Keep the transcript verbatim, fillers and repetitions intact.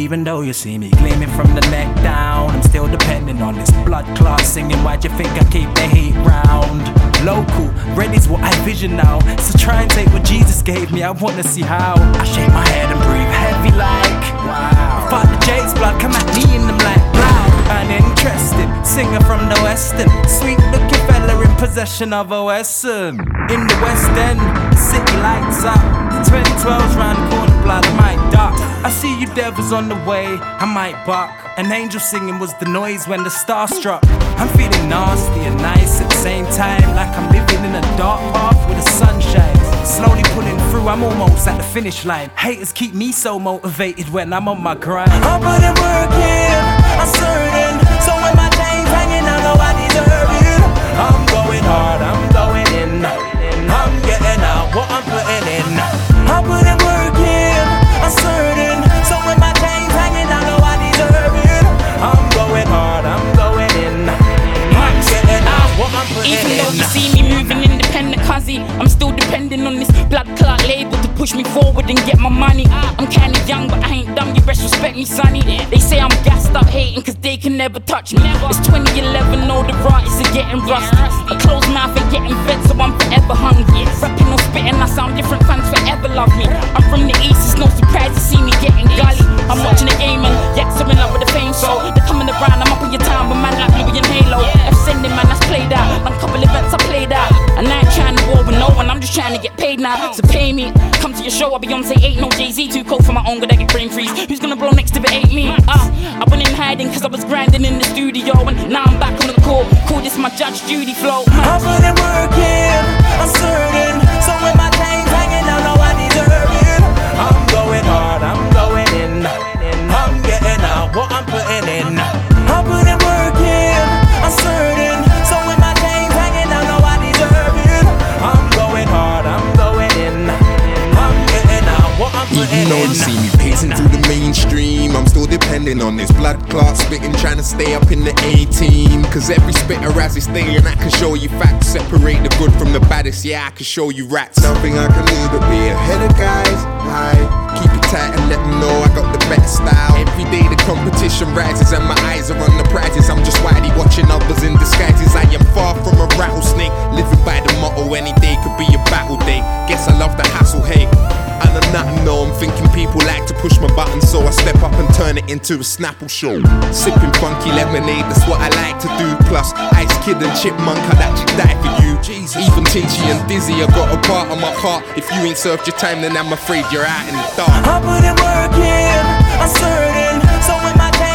Even though you see me gleaming from the neck down, I'm still depending on this blood clot singing. Why'd you think I keep the heat round? Local, ready's what I vision now. So try and take what Jesus gave me, I wanna see how. I shake my head and breathe heavy like, wow. Father Jake's blood come at me in them like, loud. Uninterested, singer from the western, sweet looking fella in possession of a Western. In the West End, the city lights up. twenty twelve's round the corner, blood, I might duck. I see you devils on the way, I might buck. An angel singing was the noise when the star struck. I'm feeling nasty and nice at the same time, like I'm living in a dark path where the sun shines. Slowly pulling through, I'm almost at the finish line. Haters keep me so motivated when I'm on my grind. I put in work in, I'm certain. So when my chains hanging, I know I deserve it. I'm going hard, I'm going in. I'm getting out what I'm putting in. I put in work in, I'm certain. So when my chains hanging, I know I deserve it. I'm going hard, I'm going in. I'm getting out what I'm putting Even in. though you see me moving independent, cuzzy, I'm still depending on this blood clot label to push me forward and get my money. I'm kinda young, but I ain't dumb, you best respect me, sonny. They say I'm gassed up hating cause they can never touch me. It's twenty eleven, all the artists are getting rusty. A closed mouth and getting fed, so I'm forever hungry. Rapping or spitting, I sound different, fans forever love me. I'm from the east, it's no surprise to see me getting gully. I'm watching the game and yaks are in love with the fame, so they're coming around, I'm up in your time with man like Louis and Halo. F sending man, that's played out. Done couple events I played out. And I ain't trying to war with no one, I'm just trying to get paid now. So pay me, come to your show, I'll Beyonce, ain't no Jay-Z. Too cold for my own good, I get brain freeze. Who's gonna blow next if it ain't me? Uh, I went in hiding cause I was grinding in the studio, and now I'm back on the court. Call this my Judge Judy flow. I put in work in, I'm certain. So when my chains hanging, I know I deserve it. I'm going hard, I'm going in. I'm getting out what I'm putting in. I put in work in, I'm certain. So when my chains hanging, I know I deserve it. I'm going hard, I'm going in. I'm getting out what I'm putting in. Even though you see me pacing through the mainstream, I'm still depending on this blood clot spitting, trying to stay up in the A-team. Cause every spitter has its day, and I can show you facts. Separate the good from the baddest, yeah, I can show you rats. Nothing I can do but be ahead of guys. I keep it tight and let them know I got the best style. Every day the competition rises and my eyes are on the prizes. I'm just widely watching others in disguises. I am far from a rattlesnake, living by the motto, any day could be a battle day. Guess I love the hassle, hey. And I'm nothing, no, I'm thinking people like to push my buttons, so I step up and turn it into a Snapple show. Sipping funky lemonade, that's what I like to do. Plus, Ice Kid and Chipmunk, I'd actually die for you. Jesus. Even Tinchy and Dizzy, I got a part of my heart. If you ain't served your time, then I'm afraid you're out in the dark. I put in work in, I'm certain. So when my